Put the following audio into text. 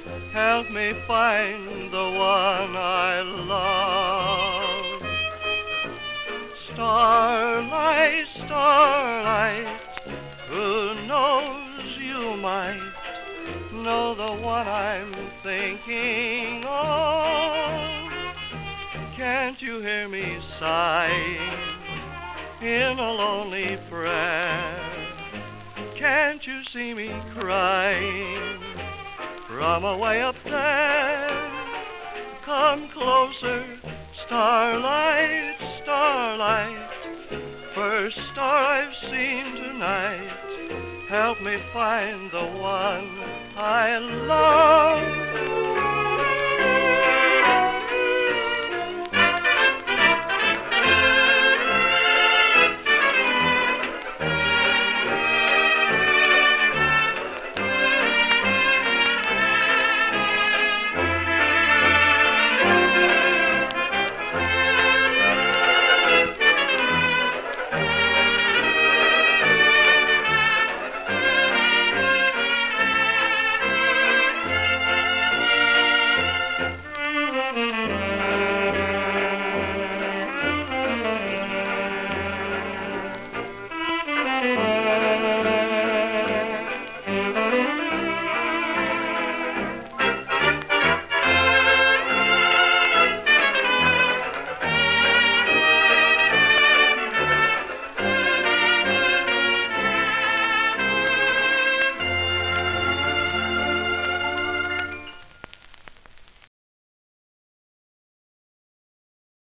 help me find the one I love. Starlight, starlight, who knows you might know the one I'm thinking of. Can't you hear me sighing in a lonely prayer? Can't you see me crying from away up there? Come closer, starlight, starlight, first star I've seen tonight. Help me find the one I love.